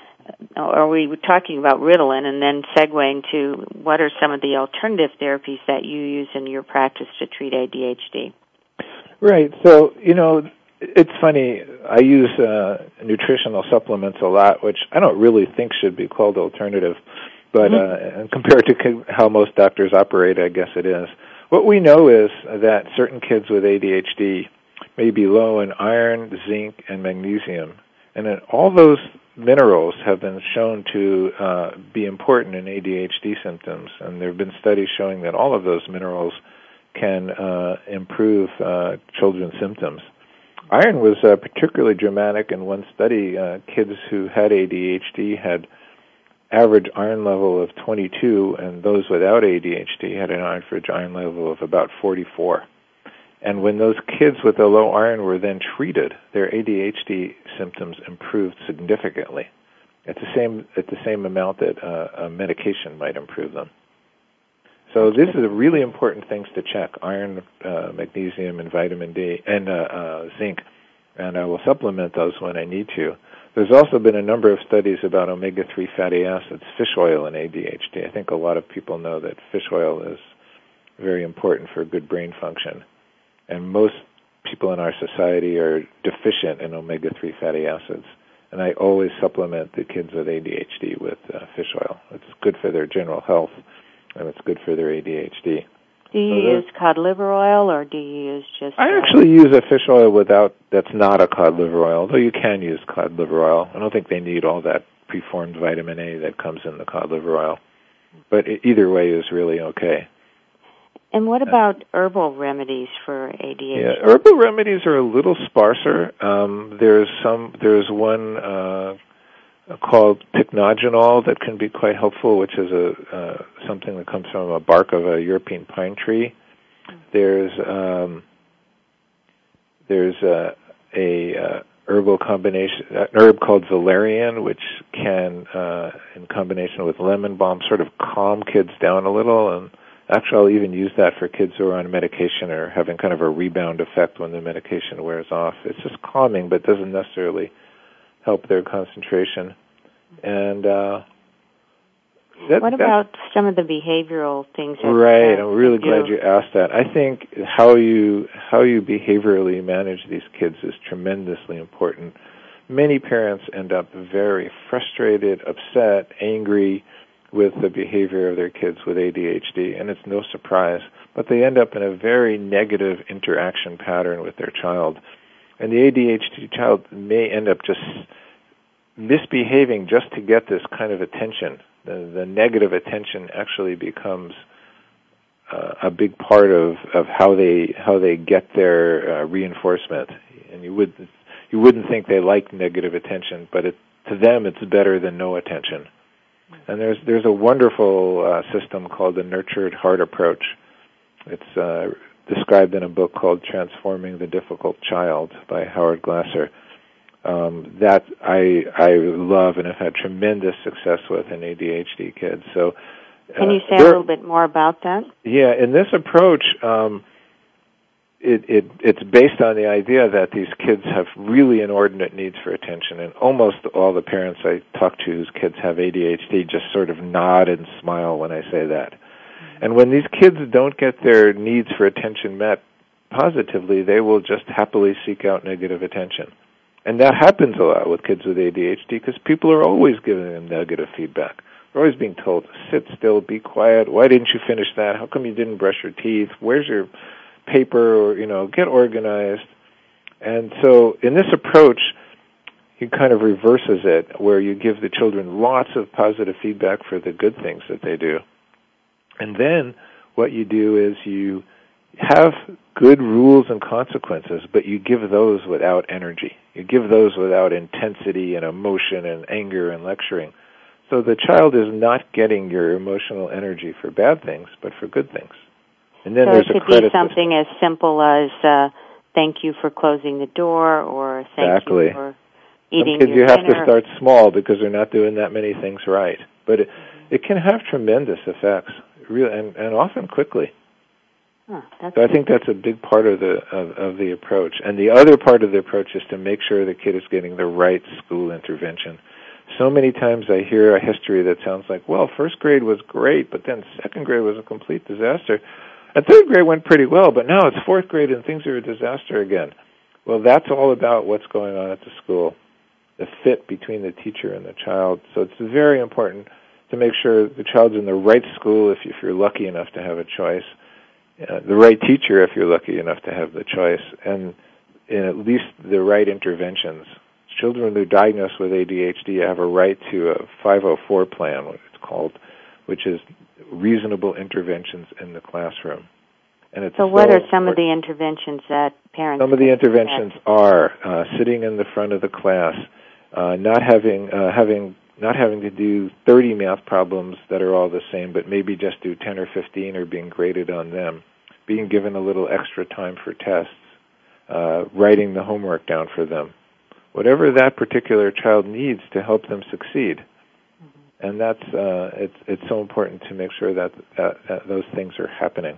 or we were talking about Ritalin and then segueing to what are some of the alternative therapies that you use in your practice to treat A D H D. Right. So, you know, it's funny. I use uh, nutritional supplements a lot, which I don't really think should be called alternative, but mm-hmm. uh, compared to how most doctors operate, I guess it is. What we know is that certain kids with A D H D may be low in iron, zinc, and magnesium, and that all those minerals have been shown to uh, be important in A D H D symptoms, and there have been studies showing that all of those minerals can uh, improve uh, children's symptoms. Iron was uh, particularly dramatic in one study. Uh, kids who had A D H D had average iron level of twenty-two, and those without A D H D had an average iron level of about forty-four. And when those kids with the low iron were then treated, their A D H D symptoms improved significantly at the same at the same amount that uh, a medication might improve them. So this is really important things to check: iron, uh, magnesium, and vitamin D, and uh, uh, zinc. And I will supplement those when I need to. There's also been a number of studies about omega three fatty acids, fish oil, and A D H D. I think a lot of people know that fish oil is very important for good brain function. And most people in our society are deficient in omega three fatty acids. And I always supplement the kids with A D H D with uh, fish oil. It's good for their general health, and it's good for their A D H D. Do you so use cod liver oil, or do you use just... I uh, actually use a fish oil without, that's not a cod liver oil, though you can use cod liver oil. I don't think they need all that preformed vitamin A that comes in the cod liver oil. But it, either way is really okay. And what about herbal remedies for A D H D? Yeah, herbal remedies are a little sparser. Um, there's some. There's one uh, called pycnogenol that can be quite helpful, which is a uh, something that comes from a bark of a European pine tree. There's um, there's a, a uh, herbal combination, an herb called valerian, which can, uh, in combination with lemon balm, sort of calm kids down a little. And actually, I'll even use that for kids who are on medication or having kind of a rebound effect when the medication wears off. It's just calming, but doesn't necessarily help their concentration. And uh, that, what about some of the behavioral things? That right, I'm really glad you asked that. I think how you how you behaviorally manage these kids is tremendously important. many parents end up very frustrated, upset, angry with the behavior of their kids with A D H D, and it's no surprise. But they end up in a very negative interaction pattern with their child. And the A D H D child may end up just misbehaving just to get this kind of attention. The, the negative attention actually becomes uh, a big part of, of how they how they get their uh, reinforcement. And you would you wouldn't think they like negative attention, but it, to them it's better than no attention. And there's there's a wonderful uh, system called the Nurtured Heart Approach. It's uh, described in a book called Transforming the Difficult Child by Howard Glasser. Um, that I I love and have had tremendous success with in A D H D kids. So, uh, can you say a little bit more about that? Yeah, in this approach, um, it, it it's based on the idea that these kids have really inordinate needs for attention, and almost all the parents I talk to whose kids have A D H D just sort of nod and smile when I say that. Mm-hmm. And when these kids don't get their needs for attention met positively, they will just happily seek out negative attention. And that happens a lot with kids with A D H D because people are always giving them negative feedback. They're always being told, sit still, be quiet, why didn't you finish that, how come you didn't brush your teeth, where's your paper, or, you know, get organized. And so in this approach, he kind of reverses it, where you give the children lots of positive feedback for the good things that they do. And then what you do is you have good rules and consequences, but you give those without energy. You give those without intensity and emotion and anger and lecturing. So the child is not getting your emotional energy for bad things, but for good things. And then so there's it a could credit be something system. as simple as uh, thank you for closing the door, or thank exactly. you for eating Some kids your you have dinner. to start small because they're not doing that many things right. But it, mm-hmm. it can have tremendous effects, really, and, and often quickly. Huh, that's so I think that's a big part of the of, of the approach. And the other part of the approach is to make sure the kid is getting the right school intervention. So many times I hear a history that sounds like, well, first grade was great, but then second grade was a complete disaster. And third grade went pretty well, but now it's fourth grade and things are a disaster again. Well, that's all about what's going on at the school, the fit between the teacher and the child. So it's very important to make sure the child's in the right school if, if you're lucky enough to have a choice, uh, the right teacher if you're lucky enough to have the choice, and in at least the right interventions. Children who are diagnosed with A D H D have a right to a five oh four plan, what it's called, which is reasonable interventions in the classroom. And it's so what so are some important. of the interventions that parents Some of the expect? interventions are uh, sitting in the front of the class, uh, not having uh, having not having to do thirty math problems that are all the same, but maybe just do ten or fifteen or being graded on them, being given a little extra time for tests, uh, writing the homework down for them, whatever that particular child needs to help them succeed. Mm-hmm. And that's uh, it's it's so important to make sure that, that, that those things are happening.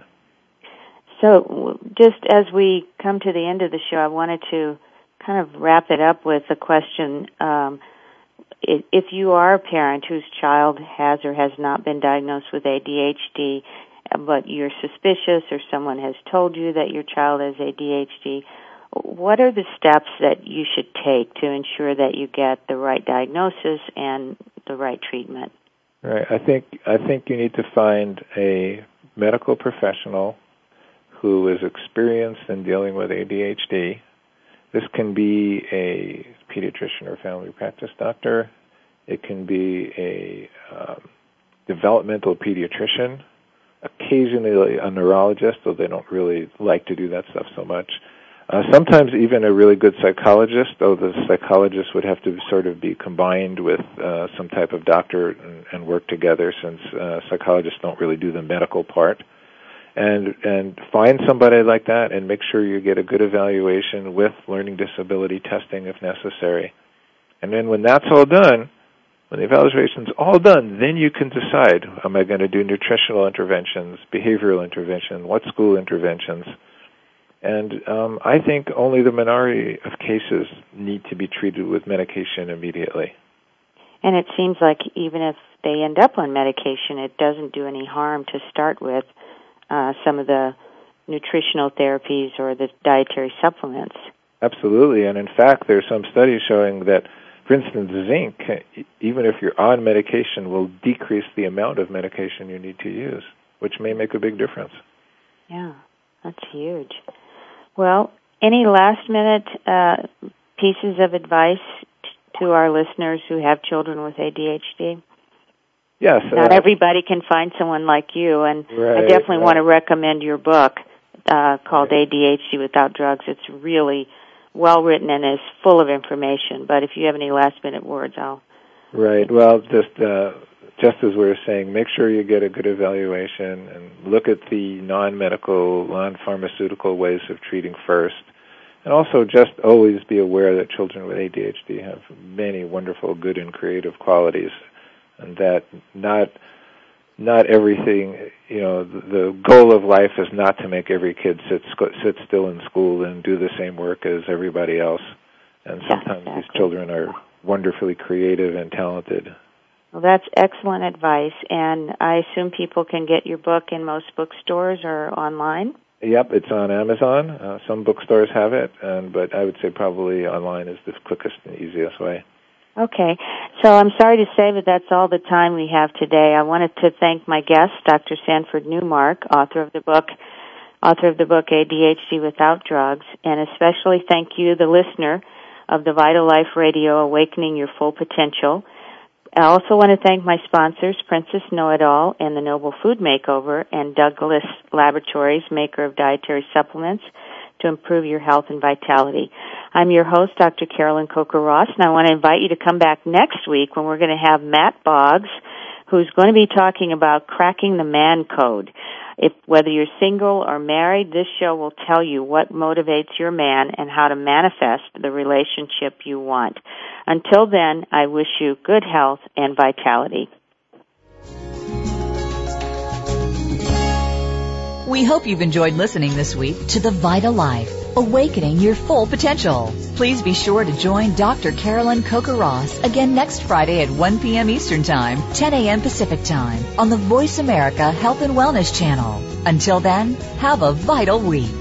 So just as we come to the end of the show, I wanted to kind of wrap it up with a question. Um, if you are a parent whose child has or has not been diagnosed with A D H D, but you're suspicious or someone has told you that your child has A D H D, what are the steps that you should take to ensure that you get the right diagnosis and the right treatment? Right. I think I think you need to find a medical professional who is experienced in dealing with A D H D. This can be a pediatrician or family practice doctor. It can be a um, developmental pediatrician, occasionally a neurologist, though they don't really like to do that stuff so much. Uh, sometimes even a really good psychologist, though the psychologist would have to sort of be combined with uh, some type of doctor and, and work together, since uh, psychologists don't really do the medical part. And and find somebody like that and make sure you get a good evaluation with learning disability testing if necessary. And then when that's all done, when the evaluation's all done, then you can decide, am I going to do nutritional interventions, behavioral intervention, what school interventions? And um, I think only the minority of cases need to be treated with medication immediately. And it seems like even if they end up on medication, it doesn't do any harm to start with uh, some of the nutritional therapies or the dietary supplements. Absolutely, and in fact, there's some studies showing that, for instance, zinc, even if you're on medication, will decrease the amount of medication you need to use, which may make a big difference. Yeah, that's huge. Well, any last-minute uh, pieces of advice t- to our listeners who have children with A D H D? Yes. Not uh, everybody can find someone like you, and right, I definitely right. want to recommend your book uh, called right. A D H D Without Drugs. It's really well written and is full of information. But if you have any last-minute words, I'll... Right. Well, just uh, just as we were saying, make sure you get a good evaluation and look at the non-medical, non-pharmaceutical ways of treating first. And also just always be aware that children with A D H D have many wonderful, good, and creative qualities, and that not not everything, you know, the, the goal of life is not to make every kid sit sit still in school and do the same work as everybody else. And sometimes exactly. these children are wonderfully creative and talented. Well, that's excellent advice, and I assume people can get your book in most bookstores or online? Yep, it's on Amazon. Uh, some bookstores have it, and but I would say probably online is the quickest and easiest way. Okay, so I'm sorry to say, but that's all the time we have today. I wanted to thank my guest, Doctor Sanford Newmark, author of the book, author of the book A D H D Without Drugs, and especially thank you, the listener of the Vital Life Radio, Awakening Your Full Potential. I also want to thank my sponsors, Princess Know-It-All and the Noble Food Makeover, and Douglas Laboratories, maker of dietary supplements to improve your health and vitality. I'm your host, Doctor Carolyn Coker-Ross, and I want to invite you to come back next week when we're going to have Matt Boggs, who's going to be talking about cracking the man code. If whether you're single or married, this show will tell you what motivates your man and how to manifest the relationship you want. Until then, I wish you good health and vitality. We hope you've enjoyed listening this week to The Vital Life, Awakening Your Full Potential. Please be sure to join Doctor Carolyn Coker-Ross again next Friday at one p.m. Eastern Time, ten a.m. Pacific Time on the Voice America Health and Wellness Channel. Until then, have a vital week.